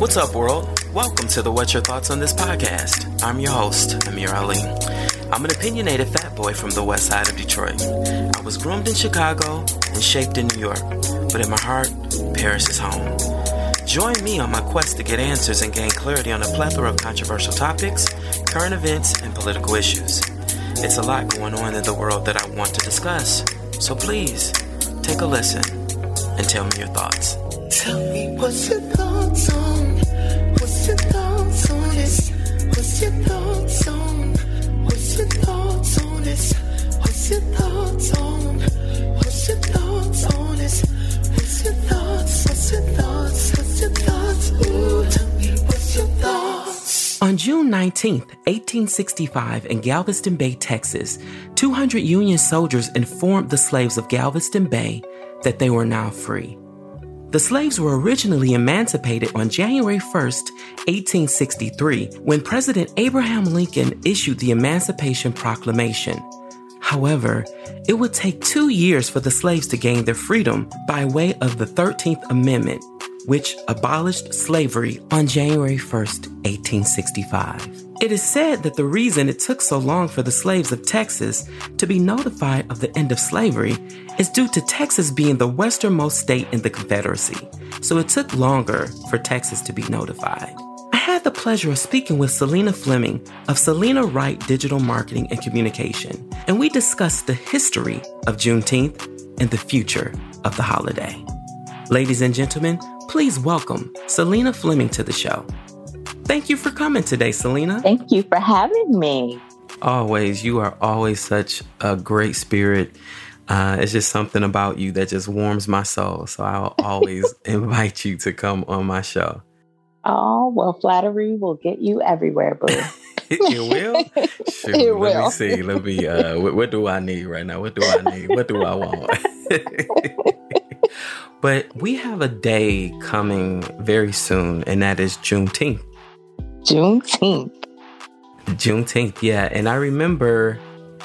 What's up, world? Welcome to the What's Your Thoughts on This podcast. I'm your host, Amir Ali. I'm an opinionated fat boy from the west side of Detroit. I was groomed in Chicago and shaped in New York, but in my heart, Paris is home. Join me on my quest to get answers and gain clarity on a plethora of controversial topics, current events, and political issues. It's a lot going on in the world that I want to discuss, so please, take a listen and tell me your thoughts. Tell me what's your thoughts on, what's your thoughts on this, what's your thoughts on, what's your thoughts on this, what's your thoughts on, what's your thoughts on this, what's your thoughts, what's your thoughts, what's your thoughts, ooh, tell me what's your thoughts. On June 19th, 1865, in Galveston Bay, Texas, 200 Union soldiers informed the slaves of Galveston Bay that they were now free. The slaves were originally emancipated on January 1st, 1863, when President Abraham Lincoln issued the Emancipation Proclamation. However, it would take 2 years for the slaves to gain their freedom by way of the 13th Amendment, which abolished slavery on January 1st, 1865. It is said that the reason it took so long for the slaves of Texas to be notified of the end of slavery is due to Texas being the westernmost state in the Confederacy, so it took longer for Texas to be notified. I had the pleasure of speaking with Selena Fleming of Selena Wright Digital Marketing and Communication, and we discussed the history of Juneteenth and the future of the holiday. Ladies and gentlemen, please welcome Selena Fleming to the show. Thank you for coming today, Selena. Thank you for having me. Always. You are always such a great spirit. It's just something about you that just warms my soul. So I'll always invite you to come on my show. Oh, well, flattery will get you everywhere, boo. It will? Shoot, It will. Let me see. Let me, what do I need right now? What do I need? What do I want? But we have a day coming very soon, and that is Juneteenth. Juneteenth, yeah. And I remember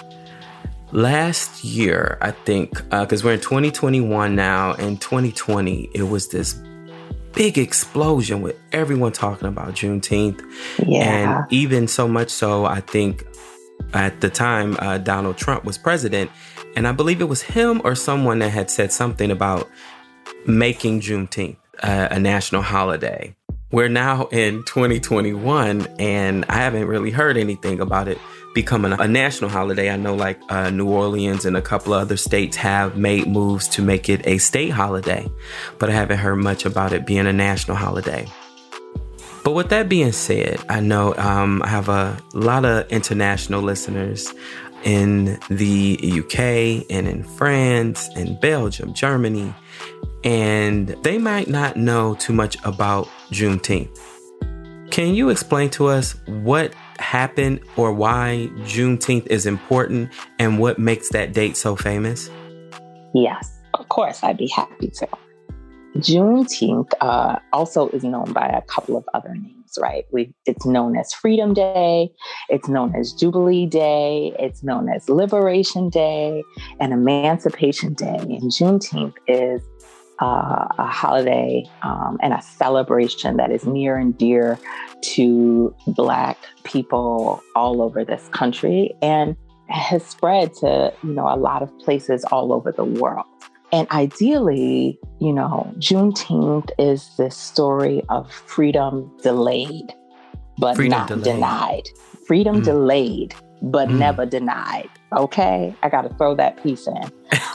last year, I think, because we're in 2021 now, and 2020, it was this big explosion with everyone talking about Juneteenth. Yeah. And even so much so, I think at the time, Donald Trump was president, and I believe it was him or someone that had said something about making Juneteenth a national holiday. We're now in 2021, and I haven't really heard anything about it becoming a national holiday. I know like New Orleans and a couple of other states have made moves to make it a state holiday, but I haven't heard much about it being a national holiday. But with that being said, I know I have a lot of international listeners in the UK and in France and Belgium, Germany, and they might not know too much about Juneteenth. Can you explain to us what happened or why Juneteenth is important and what makes that date so famous? Yes, of course, I'd be happy to. Juneteenth also is known by a couple of other names, right? It's known as Freedom Day, it's known as Jubilee Day, it's known as Liberation Day, and Emancipation Day. And Juneteenth is a holiday and a celebration that is near and dear to Black people all over this country and has spread to, a lot of places all over the world. And ideally, Juneteenth is this story of freedom delayed, but not denied. Freedom delayed, but never denied. Okay, I got to throw that piece in.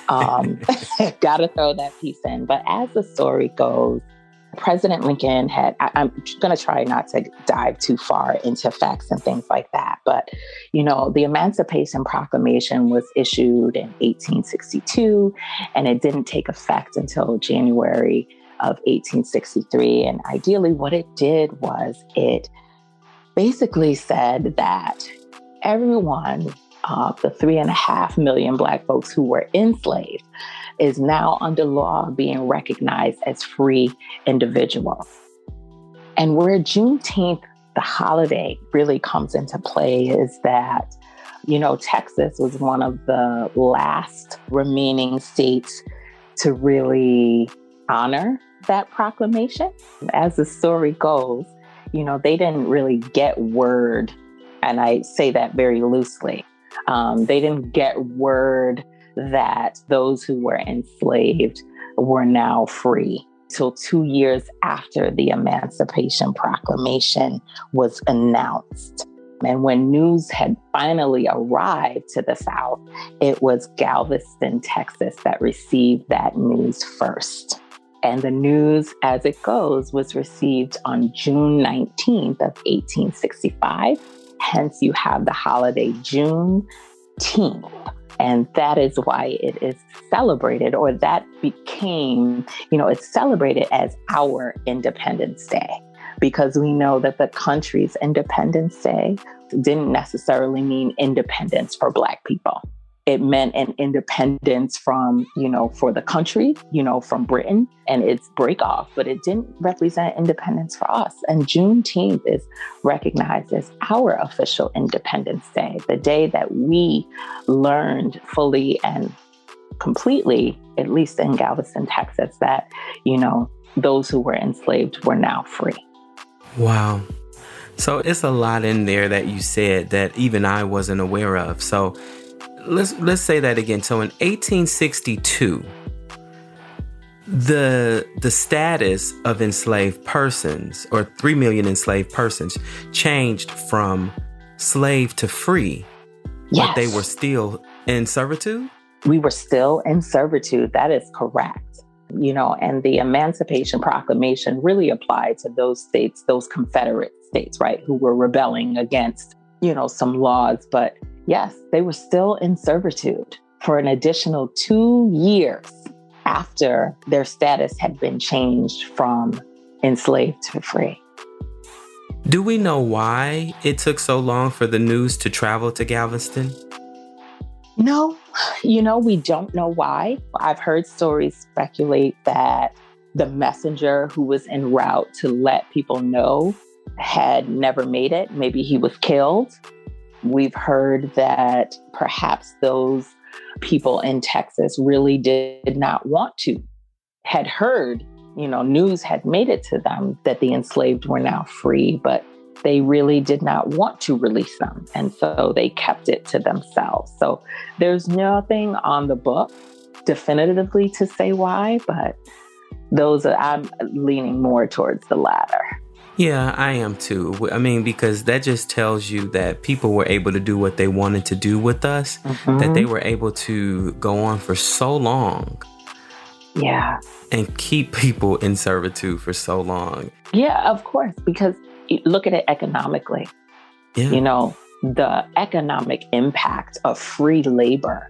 But as the story goes, President Lincoln I'm going to try not to dive too far into facts and things like that. But, the Emancipation Proclamation was issued in 1862, and it didn't take effect until January of 1863. And ideally, what it did was it basically said that everyone, the 3.5 million Black folks who were enslaved, is now under law being recognized as free individuals. And where Juneteenth, the holiday, really comes into play is that, Texas was one of the last remaining states to really honor that proclamation. As the story goes, they didn't really get word, and I say that very loosely. They didn't get word that those who were enslaved were now free till 2 years after the Emancipation Proclamation was announced. And when news had finally arrived to the South, it was Galveston, Texas that received that news first. And the news, as it goes, was received on June 19th of 1865. Hence, you have the holiday Juneteenth. And that is why it is celebrated, or that became, it's celebrated as our Independence Day, because we know that the country's Independence Day didn't necessarily mean independence for Black people. It meant an independence from, for the country, from Britain and its break off, but it didn't represent independence for us. And Juneteenth is recognized as our official Independence Day, the day that we learned fully and completely, at least in Galveston, Texas, that, those who were enslaved were now free. Wow. So it's a lot in there that you said that even I wasn't aware of. So let's say that again. So in 1862, the status of enslaved persons, or 3 million enslaved persons, changed from slave to free. Yes. But they were still in servitude? We were still in servitude. That is correct. And the Emancipation Proclamation really applied to those states, those Confederate states, right, who were rebelling against, some laws. But yes, they were still in servitude for an additional 2 years after their status had been changed from enslaved to free. Do we know why it took so long for the news to travel to Galveston? No, we don't know why. I've heard stories speculate that the messenger who was en route to let people know had never made it. Maybe he was killed. We've heard that perhaps those people in Texas really did not want to, had heard, news had made it to them that the enslaved were now free, but they really did not want to release them. And so they kept it to themselves. So there's nothing on the book definitively to say why, but I'm leaning more towards the latter. Yeah, I am too. I mean, because that just tells you that people were able to do what they wanted to do with us, that they were able to go on for so long. Yeah. And keep people in servitude for so long. Yeah, of course, because look at it economically. Yeah. The economic impact of free labor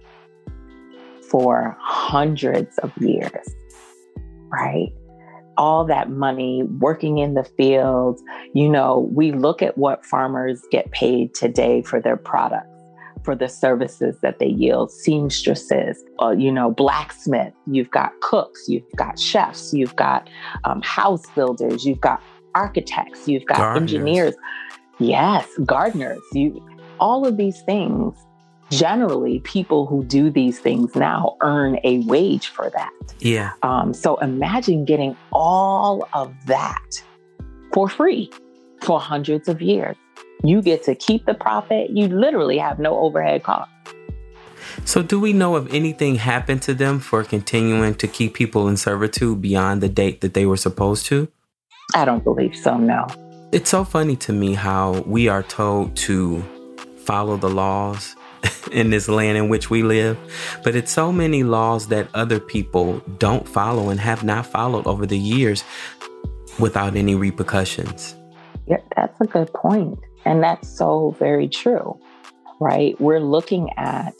for hundreds of years, right? All that money working in the fields. We look at what farmers get paid today for their products, for the services that they yield, seamstresses, blacksmith, you've got cooks, you've got chefs, you've got house builders, you've got architects, you've got gardeners. Engineers. Yes, gardeners. All of these things, generally, people who do these things now earn a wage for that. Yeah. So imagine getting all of that for free for hundreds of years. You get to keep the profit. You literally have no overhead costs. So do we know if anything happened to them for continuing to keep people in servitude beyond the date that they were supposed to? I don't believe so, no. It's so funny to me how we are told to follow the laws in this land in which we live, but it's so many laws that other people don't follow and have not followed over the years without any repercussions. Yeah, that's a good point. And that's so very true, right? We're looking at,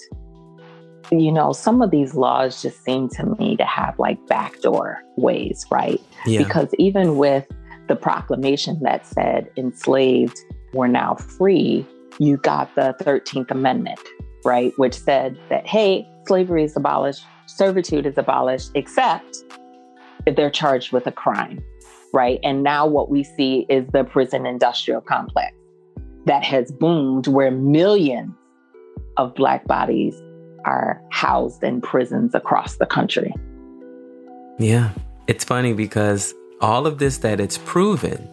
some of these laws just seem to me to have like backdoor ways, right? Yeah. Because even with the proclamation that said enslaved were now free, you got the 13th Amendment, right? Which said that, hey, slavery is abolished, servitude is abolished, except if they're charged with a crime, right? And now what we see is the prison industrial complex that has boomed, where millions of Black bodies are housed in prisons across the country. Yeah. It's funny because all of this that it's proven,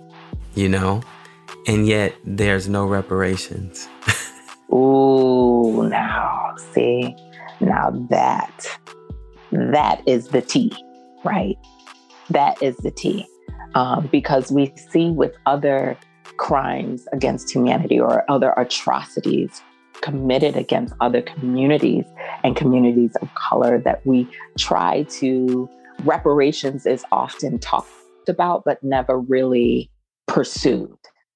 and yet there's no reparations. Ooh, now see, now that is the tea, right? That is the tea. Because we see with other crimes against humanity or other atrocities committed against other communities and communities of color that we try to, reparations is often talked about, but never really pursued,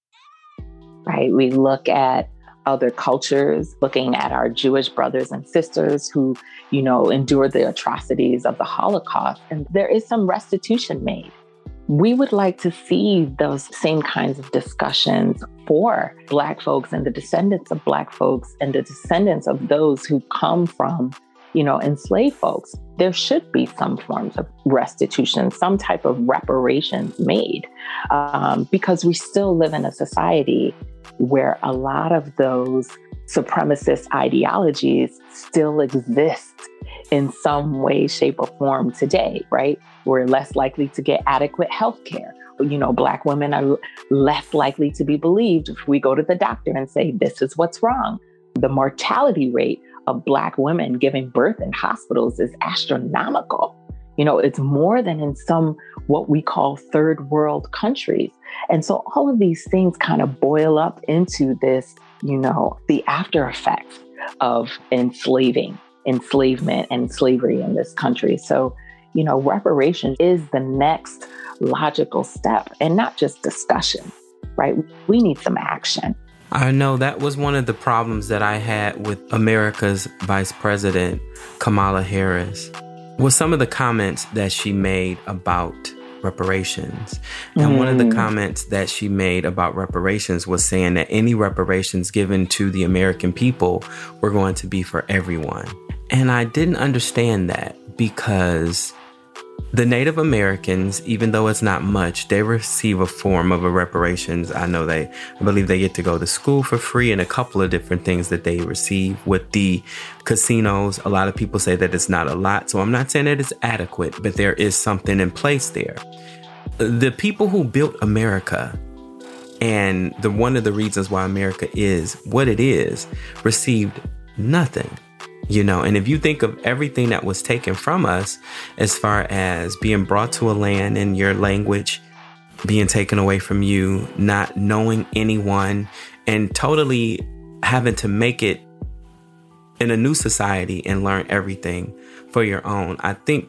right? We look at other cultures, looking at our Jewish brothers and sisters who, endured the atrocities of the Holocaust, and there is some restitution made. We would like to see those same kinds of discussions for Black folks and the descendants of Black folks and the descendants of those who come from, enslaved folks. There should be some forms of restitution, some type of reparations made, because we still live in a society where a lot of those supremacist ideologies still exist in some way, shape, or form today, right? We're less likely to get adequate health care. Black women are less likely to be believed if we go to the doctor and say, this is what's wrong. The mortality rate of Black women giving birth in hospitals is astronomical. It's more than in some what we call third world countries. And so all of these things kind of boil up into this, the after effects of enslavement and slavery in this country. So, reparation is the next logical step and not just discussion, right? We need some action. I know that was one of the problems that I had with America's Vice President, Kamala Harris, was some of the comments that she made about reparations. And one of the comments that she made about reparations was saying that any reparations given to the American people were going to be for everyone. And I didn't understand that because the Native Americans, even though it's not much, they receive a form of a reparations. I believe they get to go to school for free and a couple of different things that they receive with the casinos. A lot of people say that it's not a lot. So I'm not saying that it's adequate, but there is something in place there. The people who built America and one of the reasons why America is what it is received nothing. And if you think of everything that was taken from us, as far as being brought to a land and your language being taken away from you, not knowing anyone, and totally having to make it in a new society and learn everything for your own. I think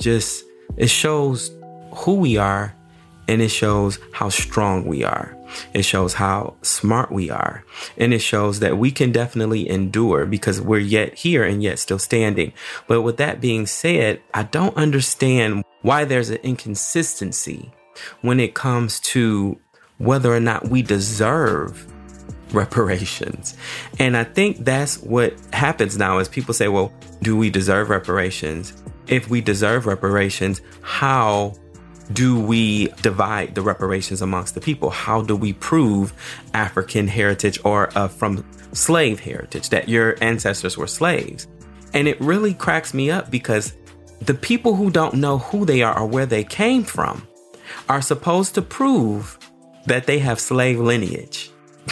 it shows who we are, and it shows how strong we are. It shows how smart we are. And it shows that we can definitely endure because we're yet here and yet still standing. But with that being said, I don't understand why there's an inconsistency when it comes to whether or not we deserve reparations. And I think that's what happens now is people say, well, do we deserve reparations? If we deserve reparations, how do we divide the reparations amongst the people? How do we prove African heritage or from slave heritage, that your ancestors were slaves? And it really cracks me up because the people who don't know who they are or where they came from are supposed to prove that they have slave lineage.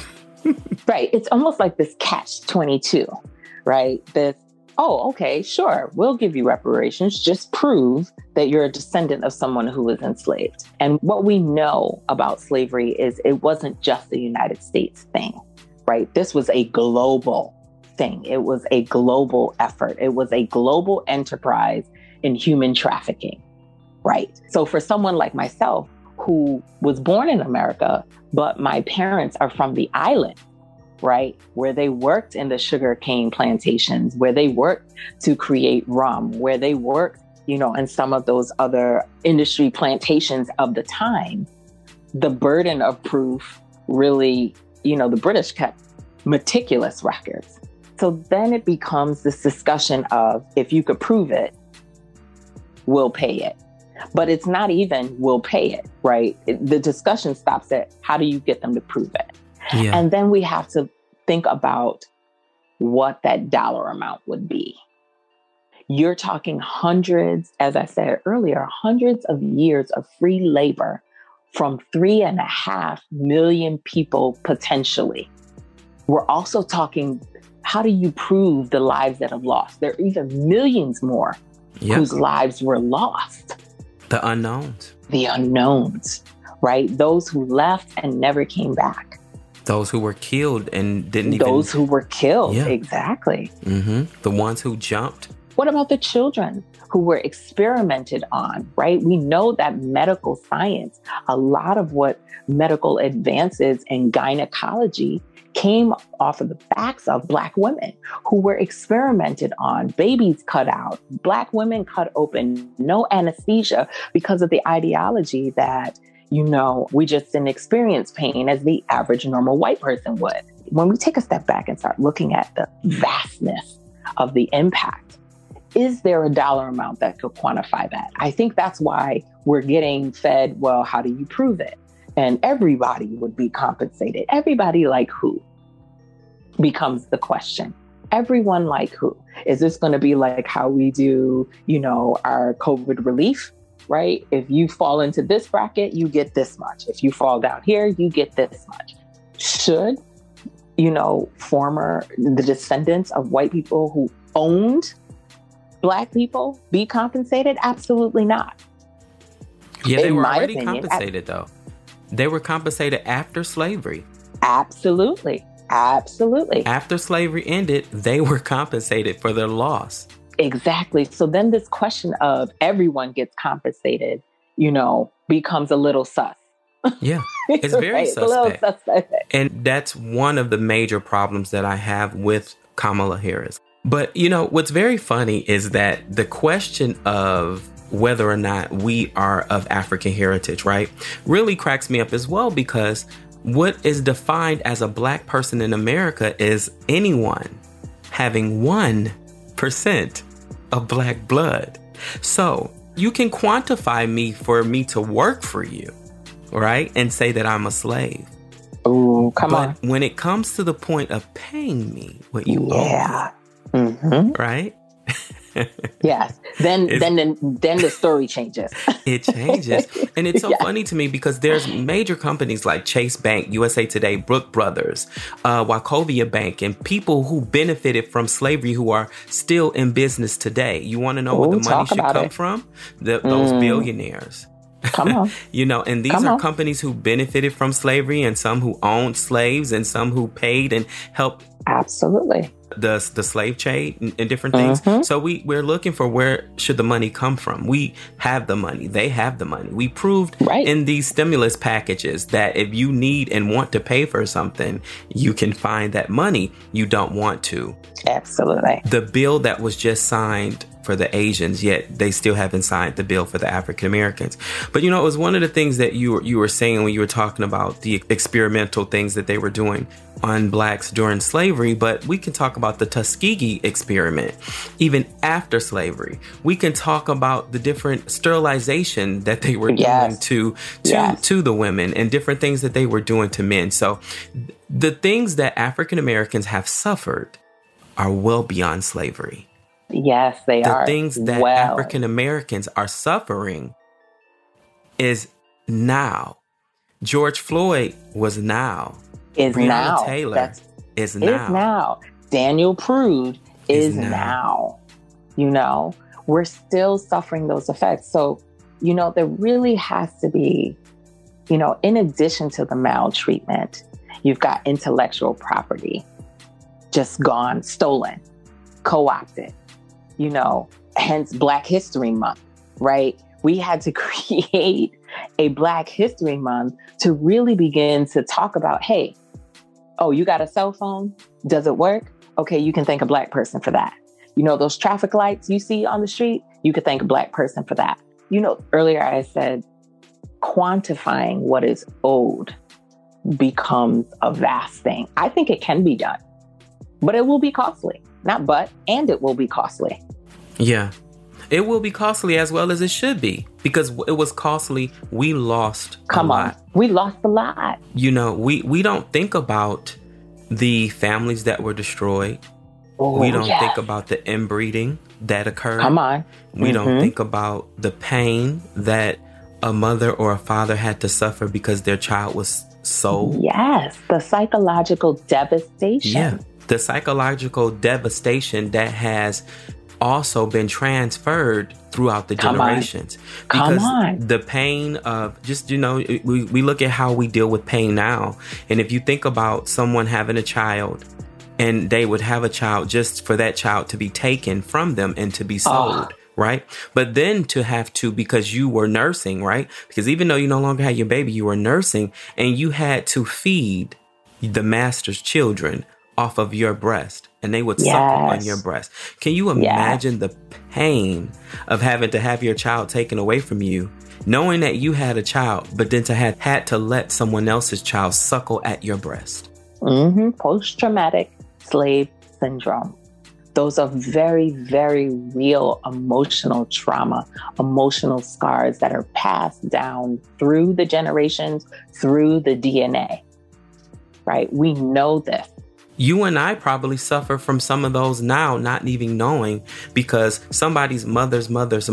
Right. It's almost like this catch-22, right? Oh, okay, sure, we'll give you reparations. Just prove that you're a descendant of someone who was enslaved. And what we know about slavery is it wasn't just the United States thing, right? This was a global thing. It was a global effort. It was a global enterprise in human trafficking, right? So for someone like myself, who was born in America, but my parents are from the island, right? Where they worked in the sugarcane plantations, where they worked to create rum, where they worked, in some of those other industry plantations of the time. The burden of proof really, the British kept meticulous records. So then it becomes this discussion of, if you could prove it, we'll pay it. But it's not even, we'll pay it, right? The discussion stops at, how do you get them to prove it? Yeah. And then we have to think about what that dollar amount would be. You're talking hundreds, as I said earlier, hundreds of years of free labor from 3.5 million people potentially. We're also talking, how do you prove the lives that have lost? There are even millions more whose lives were lost. The unknowns. The unknowns, right? Those who left and never came back. Those who were killed and didn't even... Those who were killed, exactly. Mm-hmm. The ones who jumped. What about the children who were experimented on, right? We know that medical science, a lot of what medical advances in gynecology came off of the backs of Black women who were experimented on, babies cut out, Black women cut open, no anesthesia because of the ideology that, you know, we just didn't experience pain as the average normal white person would. When we take a step back and start looking at the vastness of the impact, is there a dollar amount that could quantify that? I think that's why we're getting fed, well, how do you prove it? And everybody would be compensated. Everybody like who becomes the question. Everyone like who? Is this going to be like how we do, you know, our COVID relief, right? If you fall into this bracket, you get this much. If you fall down here, you get this much. Should, you know, the descendants of white people who owned Black people be compensated? Absolutely not. Yeah, they were already compensated, though. They were compensated after slavery. Absolutely. Absolutely. After slavery ended, they were compensated for their loss. Exactly. So then this question of everyone gets compensated, you know, becomes a little sus. Yeah, it's very right? suspect. And that's one of the major problems that I have with Kamala Harris. But, you know, what's very funny is that the question of whether or not we are of African heritage, right, really cracks me up as well, because what is defined as a Black person in America is anyone having 1% of Black blood. So you can quantify me for me to work for you, right, and say that I'm a slave. Oh, come on. But when it comes to the point of paying me what you owe me, right? Yes. Then the story changes. It changes. And it's so funny to me because there's major companies like Chase Bank, USA Today, Brook Brothers, Wachovia Bank, and people who benefited from slavery who are still in business today. You want to know what the money should come from? Those billionaires. Come on. You know, and these are companies who benefited from slavery, and some who owned slaves, and some who paid and helped. Absolutely. The slave trade and different things. So we're looking for where should the money come from. We have the money. They have the money. We proved in these stimulus packages that if you need and want to pay for something, you can find that money. You don't want to. Absolutely. The bill that was just signed for the Asians, yet they still haven't signed the bill for the African Americans. But, you know, it was one of the things that you were saying when you were talking about the experimental things that they were doing on Blacks during slavery. But we can talk about the Tuskegee experiment, even after slavery. We can talk about the different sterilization that they were doing to the women, and different things that they were doing to men. So the things that African Americans have suffered are well beyond slavery. Yes, they are. The things that African Americans are suffering is now. George Floyd was now. Is Breonna now. Taylor is now. Is now. Daniel Prude is now. You know, we're still suffering those effects. So, you know, there really has to be, you know, in addition to the maltreatment, you've got intellectual property just gone, stolen, co-opted. You know, hence Black History Month, right? We had to create a Black History Month to really begin to talk about, hey, oh, you got a cell phone? Does it work? Okay, you can thank a Black person for that. You know, those traffic lights you see on the street, you could thank a Black person for that. You know, earlier I said quantifying what is owed becomes a vast thing. I think it can be done, but it will be costly. And it will be costly. Yeah, it will be costly as well as it should be, because it was costly. We lost a lot. We lost a lot. You know, we don't think about the families that were destroyed. Oh, We don't yes. think about the inbreeding that occurred. Come on. We don't think about the pain that a mother or a father had to suffer because their child was sold. Yes, the psychological devastation. Yeah, the psychological devastation that has also been transferred throughout the generations. Come Because on. the pain of just, we look at how we deal with pain now. And if you think about someone having a child and they would have a child just for that child to be taken from them and to be sold. Right. But then to have to, because you were nursing, right? Because even though you no longer had your baby, you were nursing and you had to feed the master's children off of your breast and they would suckle on your breast. Can you imagine the pain of having to have your child taken away from you, knowing that you had a child, but then to have had to let someone else's child suckle at your breast? Post-traumatic slave syndrome. Those are very, very real emotional trauma, emotional scars that are passed down through the generations, through the DNA, right? We know this. You and I probably suffer from some of those now, not even knowing, because somebody's mother's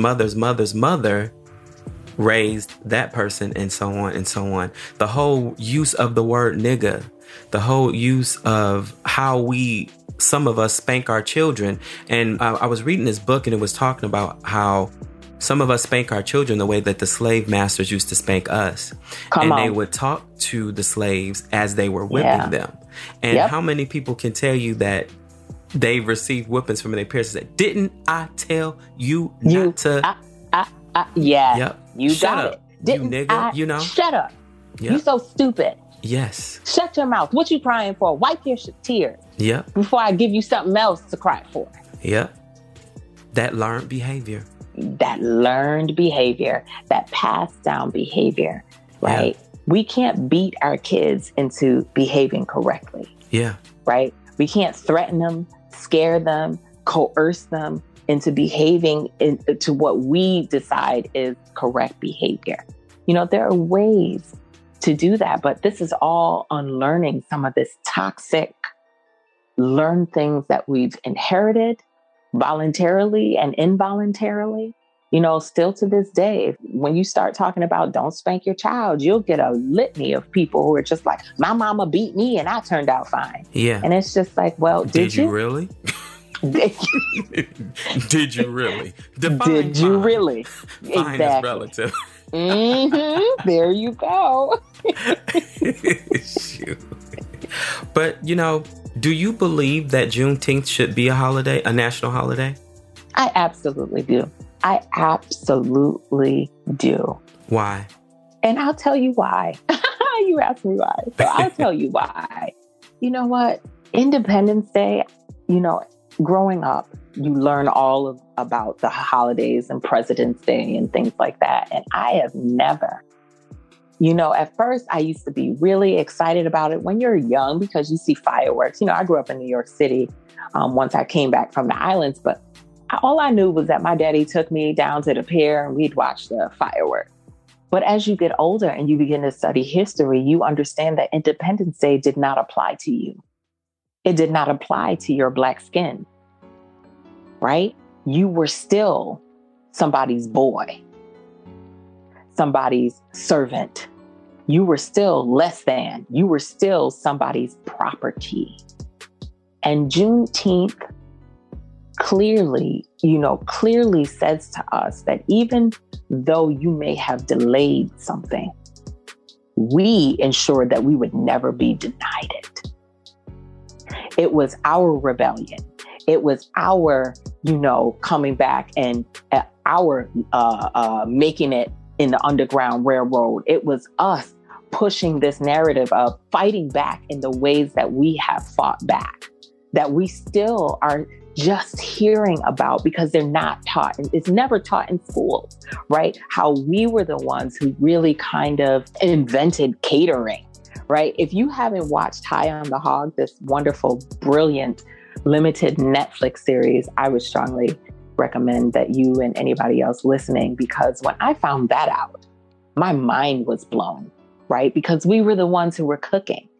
mother raised that person and so on and so on. The whole use of the word nigga, the whole use of how some of us spank our children. And I was reading this book and it was talking about how some of us spank our children the way that the slave masters used to spank us. They would talk to the slaves as they were whipping them. And how many people can tell you that they received whippings from their parents that didn't I tell you not to? Yeah. Yep. You Shut got up, it. Didn't you nigga, I? Shut up. Yep. You so stupid. Yes. Shut your mouth. What you crying for? Wipe your tears. Yep. Before I give you something else to cry for. Yep. That learned behavior. That learned behavior, that passed down behavior, right? Yeah. We can't beat our kids into behaving correctly. Yeah. Right? We can't threaten them, scare them, coerce them into behaving into what we decide is correct behavior. There are ways to do that, but this is all unlearning some of this toxic, learned things that we've inherited voluntarily and involuntarily. Still to this day, when you start talking about don't spank your child, you'll get a litany of people who are just like, my mama beat me and I turned out fine. Yeah. And it's just like, well, did you really? Did you really? Did you really? Fine exactly. is relative. There you go. Shoot. But, do you believe that Juneteenth should be a national holiday? I absolutely do. I absolutely do. Why? And I'll tell you why. You asked me why. So I'll tell you why. You know what? Independence Day, growing up, you learn all about the holidays and President's Day and things like that. And I have never, at first I used to be really excited about it when you're young because you see fireworks. I grew up in New York City once I came back from the islands, but all I knew was that my daddy took me down to the pier and we'd watch the fireworks. But as you get older and you begin to study history, you understand that Independence Day did not apply to you. It did not apply to your Black skin, right? You were still somebody's boy, somebody's servant. You were still less than. You were still somebody's property. And Juneteenth clearly says to us that even though you may have delayed something, we ensured that we would never be denied it. It was our rebellion. It was our, coming back and our making it in the Underground Railroad. It was us pushing this narrative of fighting back in the ways that we have fought back, that we still are just hearing about because they're not taught. It's never taught in schools, right? How we were the ones who really kind of invented catering, right? If you haven't watched High on the Hog, this wonderful, brilliant, limited Netflix series, I would strongly recommend that you and anybody else listening, because when I found that out, my mind was blown, right? Because we were the ones who were cooking.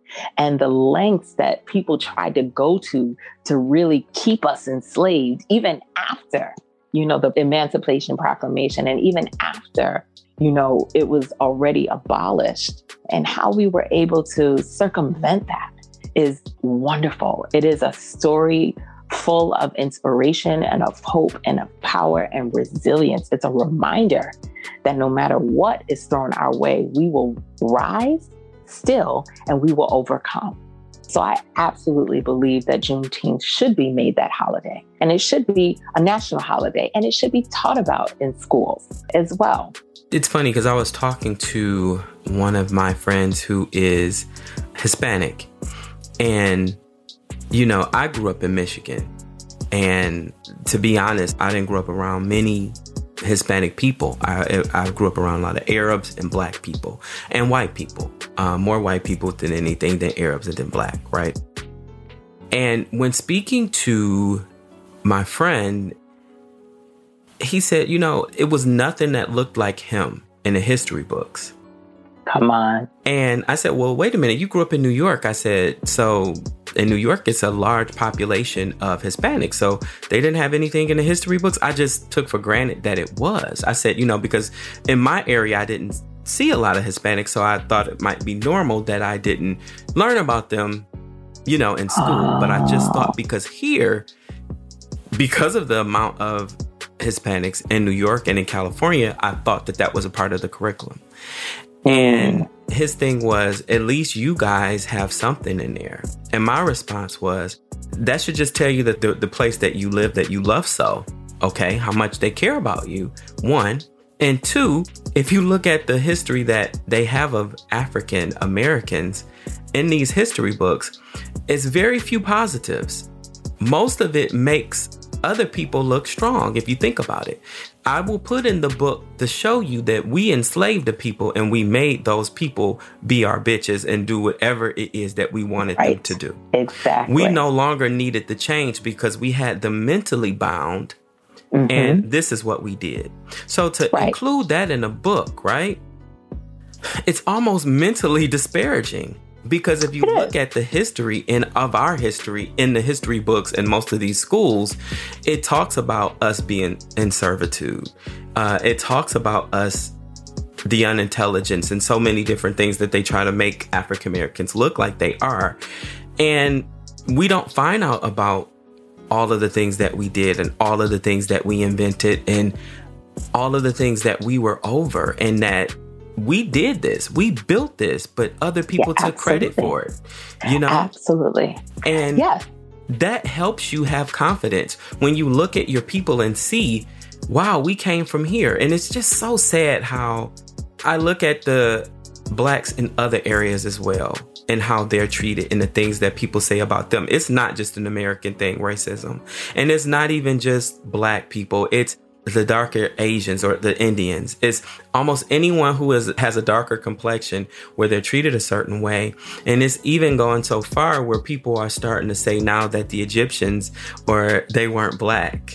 and the lengths that people tried to go to really keep us enslaved, even after, the Emancipation Proclamation, and even after, it was already abolished, and how we were able to circumvent that is wonderful. It is a story full of inspiration and of hope and of power and resilience. It's a reminder that no matter what is thrown our way, we will rise still and we will overcome. So I absolutely believe that Juneteenth should be made that holiday, and it should be a national holiday, and it should be taught about in schools as well. It's funny because I was talking to one of my friends who is Hispanic, and I grew up in Michigan, and to be honest, I didn't grow up around many Hispanic people. I grew up around a lot of Arabs and Black people and white people, more white people than anything than Arabs and then Black, right? And when speaking to my friend, he said, it was nothing that looked like him in the history books. Come on. And I said, well, wait a minute. You grew up in New York. I said, so in New York, it's a large population of Hispanics. So they didn't have anything in the history books. I just took for granted that it was. I said, because in my area, I didn't see a lot of Hispanics. So I thought it might be normal that I didn't learn about them, in school. But I just thought because of the amount of Hispanics in New York and in California, I thought that was a part of the curriculum. And his thing was, at least you guys have something in there. And my response was, that should just tell you that the place that you live, that you love so, okay, how much they care about you, one. And two, if you look at the history that they have of African Americans in these history books, it's very few positives. Most of it makes other people look strong, if you think about it. I will put in the book to show you that we enslaved the people and we made those people be our bitches and do whatever it is that we wanted them to do. Exactly. We no longer needed the change because we had them mentally bound. Mm-hmm. And this is what we did. So to include that in a book, right? It's almost mentally disparaging. Because if you look at the history of our history in the history books in most of these schools, it talks about us being in servitude. It talks about us, the unintelligence, and so many different things that they try to make African Americans look like they are. And we don't find out about all of the things that we did and all of the things that we invented and all of the things that we were over, and that we did this, we built this, but other people took credit for it, Absolutely. And that helps you have confidence when you look at your people and see, wow, we came from here. And it's just so sad how I look at the Blacks in other areas as well and how they're treated and the things that people say about them. It's not just an American thing, racism. And it's not even just Black people. It's the darker Asians or the Indians. It's almost anyone who has a darker complexion where they're treated a certain way. And it's even going so far where people are starting to say now that the Egyptians or they weren't Black,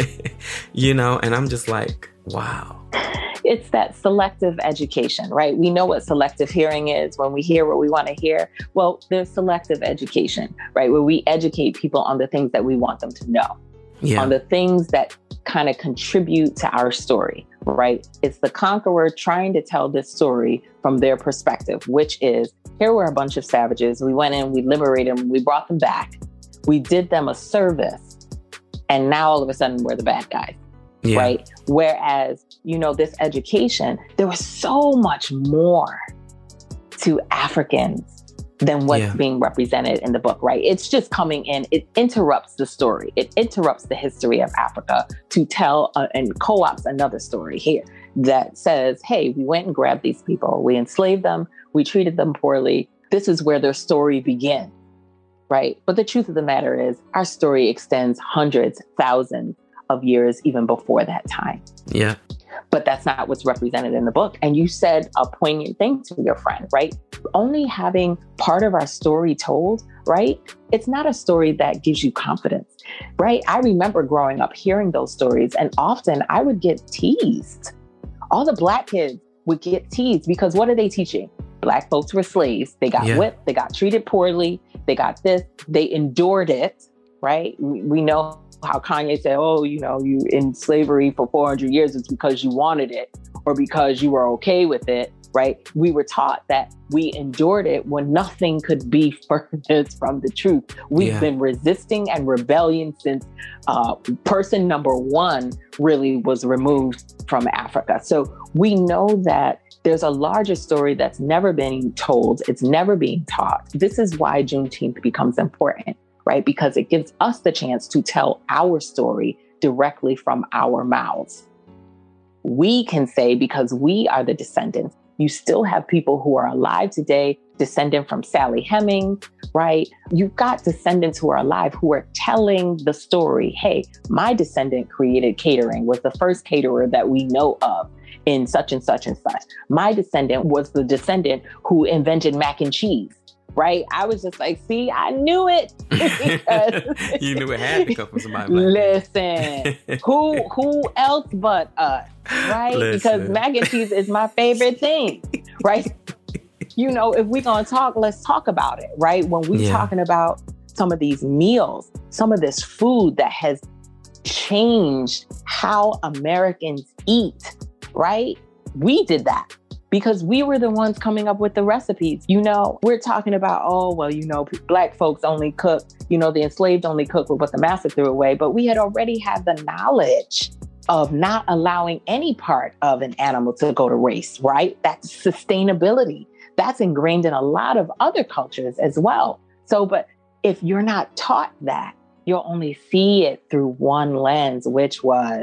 and I'm just like, wow. It's that selective education, right? We know what selective hearing is when we hear what we want to hear. Well, there's selective education, right? Where we educate people on the things that we want them to know, on the things that kind of contribute to our story, right? It's the conqueror trying to tell this story from their perspective, which is, here were a bunch of savages. We went in, we liberated them, we brought them back. We did them a service. And now all of a sudden we're the bad guys, right? Whereas, this education, there was so much more to Africans than what's being represented in the book, right? It's just coming in. It interrupts the story. It interrupts the history of Africa to tell and co-ops another story here that says, hey, we went and grabbed these people. We enslaved them. We treated them poorly. This is where their story begins, right? But the truth of the matter is our story extends hundreds, thousands of years even before that time. Yeah. But that's not what's represented in the book. And you said a poignant thing to your friend, right? Only having part of our story told, right? It's not a story that gives you confidence, right? I remember growing up hearing those stories, and often I would get teased. All the Black kids would get teased because what are they teaching? Black folks were slaves. They got whipped. They got treated poorly. They got this. They endured it, right? We know how Kanye said, oh, you know, you in slavery for 400 years. It's because you wanted it or because you were okay with it, right? We were taught that we endured it when nothing could be furthest from the truth. We've been resisting and rebellion since person number one really was removed from Africa. So we know that there's a larger story that's never been told. It's never being taught. This is why Juneteenth becomes important, right? Because it gives us the chance to tell our story directly from our mouths. We can say, because we are the descendants, you still have people who are alive today, descendant from Sally Hemings, right? You've got descendants who are alive who are telling the story. Hey, my descendant created catering, was the first caterer that we know of in such and such and such. My descendant was the descendant who invented mac and cheese, right? I was just like, see, I knew it. You knew it had to come from somebody. Listen, who else but us, right? Listen. Because mac and cheese is my favorite thing, right? You know, if we're going to talk, let's talk about it, right? When we're talking about some of these meals, some of this food that has changed how Americans eat, right? We did that because we were the ones coming up with the recipes. You know, we're talking about, oh, well, you know, Black folks only cook, you know, the enslaved only cook with what the master threw away. But we had already had the knowledge of not allowing any part of an animal to go to waste, right? That's sustainability. That's ingrained in a lot of other cultures as well. So, but if you're not taught that, you'll only see it through one lens, which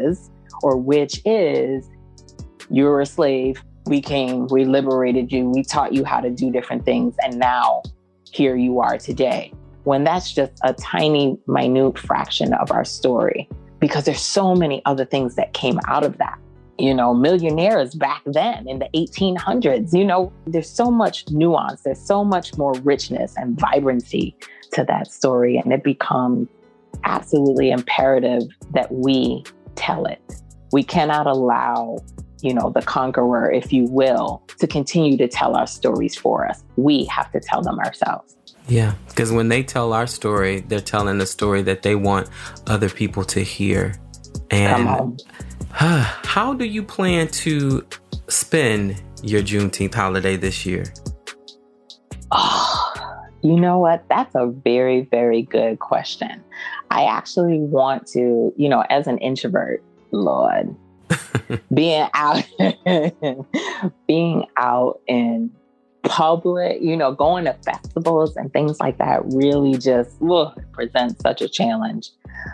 is, you're a slave. We came, we liberated you. We taught you how to do different things. And now here you are today. When that's just a tiny, minute fraction of our story, because there's so many other things that came out of that. You know, millionaires back then in the 1800s, you know, there's so much nuance. There's so much more richness and vibrancy to that story. And it becomes absolutely imperative that we tell it. We cannot allow, you know, the conqueror, if you will, to continue to tell our stories for us. We have to tell them ourselves. Yeah, because when they tell our story, they're telling a story that they want other people to hear. And come on. How do you plan to spend your Juneteenth holiday this year? Oh, you know what? That's a very, very good question. I actually want to, you know, as an introvert, Lord, being out in public, you know, going to festivals and things like that really just presents such a challenge.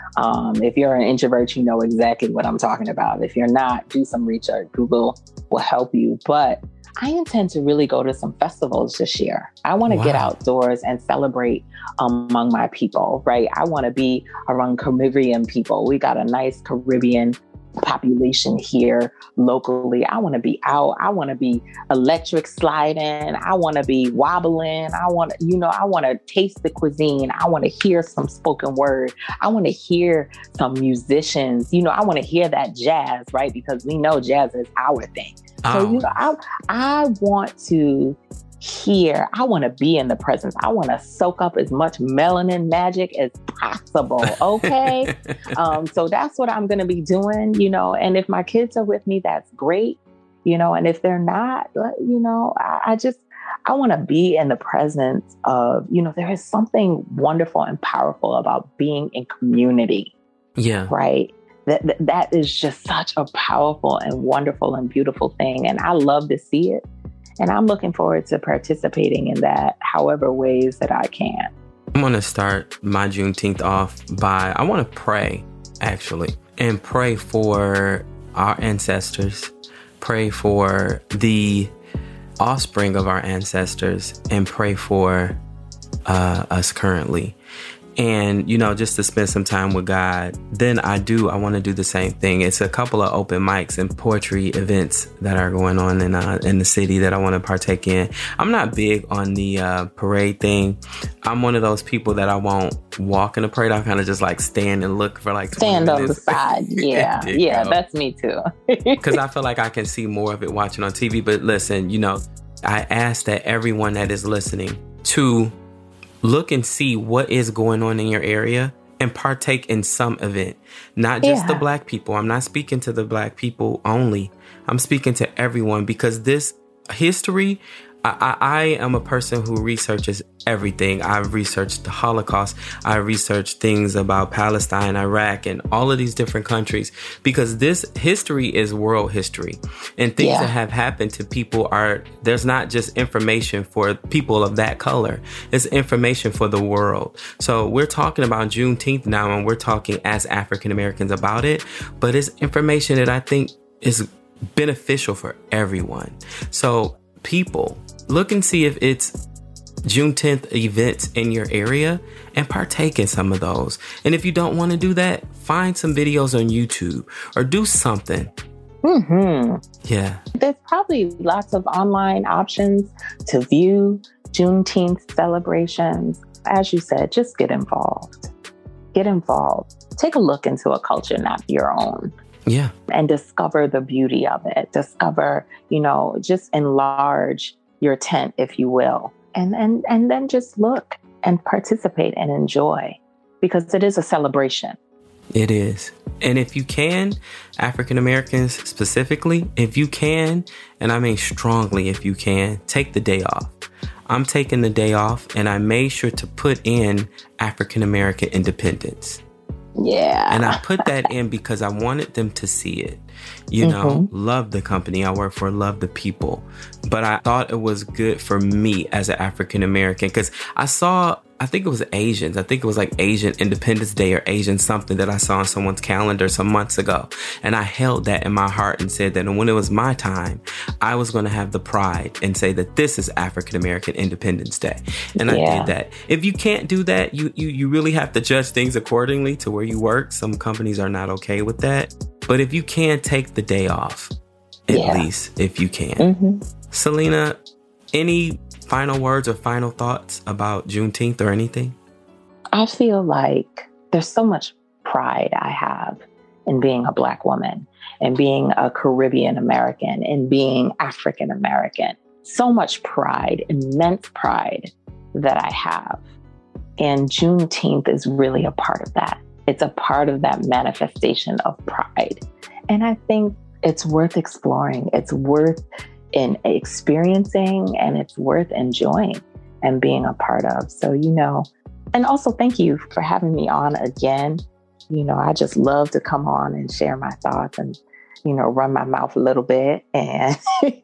If you're an introvert, you know exactly what I'm talking about. If you're not, do some research. Google will help you. But I intend to really go to some festivals this year. I want to get outdoors and celebrate among my people, right? I want to be around Caribbean people. We got a nice Caribbean population here locally. I want to be out. I want to be electric sliding. I want to be wobbling. I want to taste the cuisine. I want to hear some spoken word. I want to hear some musicians. You know, I want to hear that jazz, right? Because we know jazz is our thing. So, you know, I want to hear. I want to be in the presence. I want to soak up as much melanin magic as possible. Okay. So that's what I'm going to be doing, you know, and if my kids are with me, that's great, you know, and if they're not, you know, I want to be in the presence of, you know, there is something wonderful and powerful about being in community. Yeah. Right. That is just such a powerful and wonderful and beautiful thing. And I love to see it. And I'm looking forward to participating in that however ways that I can. I'm going to start my Juneteenth off I want to pray, actually, and pray for our ancestors, pray for the offspring of our ancestors, and pray for us currently. And, you know, just to spend some time with God. Then I want to do the same thing. It's a couple of open mics and poetry events that are going on in the city that I want to partake in. I'm not big on the parade thing. I'm one of those people that I won't walk in the parade. I kind of just like stand and look for like 20 stand minutes. on the side. Yeah, that's me too. Because I feel like I can see more of it watching on TV. But listen, you know, I ask that everyone that is listening to look and see what is going on in your area and partake in some event. Not just the Black people. I'm not speaking to the Black people only. I'm speaking to everyone, because this history, I am a person who researches everything. I've researched the Holocaust. I researched things about Palestine, Iraq, and all of these different countries, because this history is world history, and things that have happened to people there's not just information for people of that color. It's information for the world. So we're talking about Juneteenth now, and we're talking as African Americans about it, but it's information that I think is beneficial for everyone. So people, look and see if it's Juneteenth events in your area and partake in some of those. And if you don't want to do that, find some videos on YouTube or do something. Yeah. There's probably lots of online options to view Juneteenth celebrations. As you said, just get involved. Get involved. Take a look into a culture not your own. Yeah. And discover the beauty of it. Discover, just enlarge your tent, if you will. And then just look and participate and enjoy, because it is a celebration. It is. And if you can, African Americans specifically, if you can, and I mean strongly if you can, take the day off. I'm taking the day off, and I made sure to put in African American independence. Yeah. And I put that in because I wanted them to see it. Love the company I work for, love the people. But I thought it was good for me as an African American, because I think it was Asians. I think it was like Asian Independence Day or Asian something that I saw on someone's calendar some months ago. And I held that in my heart and said that when it was my time, I was going to have the pride and say that this is African American Independence Day. And I did that. If you can't do that, you really have to judge things accordingly to where you work. Some companies are not okay with that. But if you can, take the day off, at least if you can. Selena, any final words or final thoughts about Juneteenth or anything? I feel like there's so much pride I have in being a Black woman and being a Caribbean American and being African American. So much pride, immense pride that I have. And Juneteenth is really a part of that. It's a part of that manifestation of pride. And I think it's worth exploring. It's worth experiencing, and it's worth enjoying and being a part of. So, and also thank you for having me on again. I just love to come on and share my thoughts and, run my mouth a little bit. And,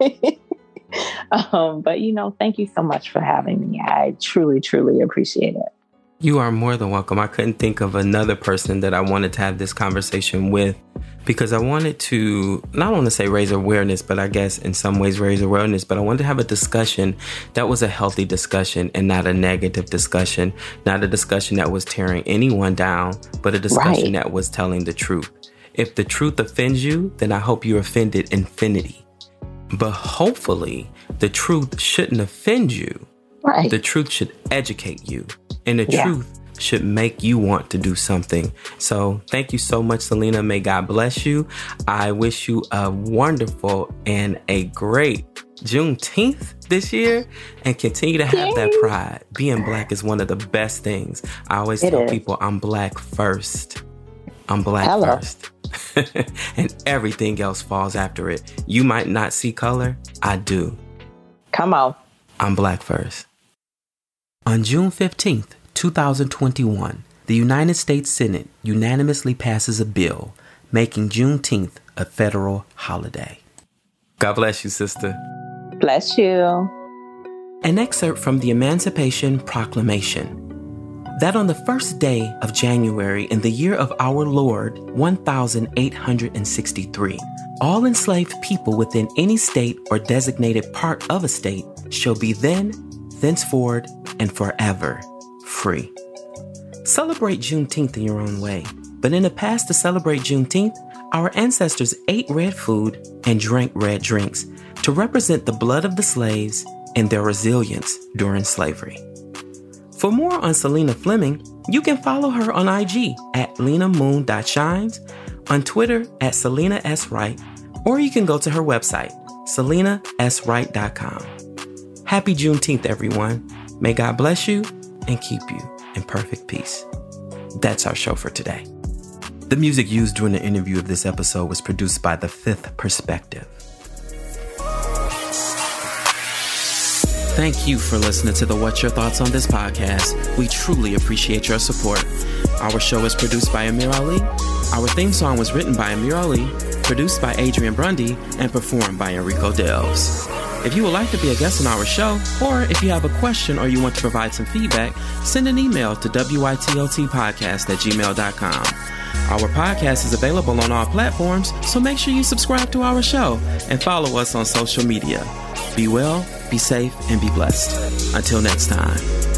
but, thank you so much for having me. I truly, truly appreciate it. You are more than welcome. I couldn't think of another person that I wanted to have this conversation with, because I wanted to, not want to say raise awareness, but I guess in some ways raise awareness, but I wanted to have a discussion that was a healthy discussion and not a negative discussion, not a discussion that was tearing anyone down, but a discussion that was telling the truth. If the truth offends you, then I hope you're offended infinity. But hopefully the truth shouldn't offend you. Right. The truth should educate you, and the truth should make you want to do something. So thank you so much, Selena. May God bless you. I wish you a wonderful and a great Juneteenth this year, and continue to have that pride. Being Black is one of the best things. I always tell people I'm Black first. I'm Black first. And everything else falls after it. You might not see color. I do. Come on. I'm Black first. On June 15th, 2021, the United States Senate unanimously passes a bill making Juneteenth a federal holiday. God bless you, sister. Bless you. An excerpt from the Emancipation Proclamation. That on the first day of January in the year of our Lord, 1863, all enslaved people within any state or designated part of a state shall be then, thenceforward, and forever free. Celebrate Juneteenth in your own way. But in the past, to celebrate Juneteenth, our ancestors ate red food and drank red drinks to represent the blood of the slaves and their resilience during slavery. For more on Selena Fleming, you can follow her on IG at lenamoon.shines, on Twitter at Selena S. Wright, or you can go to her website, selenaswright.com. Happy Juneteenth, everyone. May God bless you and keep you in perfect peace. That's our show for today. The music used during the interview of this episode was produced by The Fifth Perspective. Thank you for listening to the What's Your Thoughts on This podcast. We truly appreciate your support. Our show is produced by Amir Ali. Our theme song was written by Amir Ali, produced by Adrian Brundy, and performed by Enrico Delves. If you would like to be a guest on our show, or if you have a question or you want to provide some feedback, send an email to witotpodcast@gmail.com. Our podcast is available on all platforms, so make sure you subscribe to our show and follow us on social media. Be well, be safe, and be blessed. Until next time.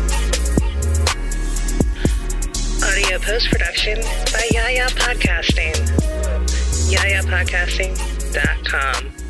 Audio post-production by Yaya Podcasting. YayaPodcasting.com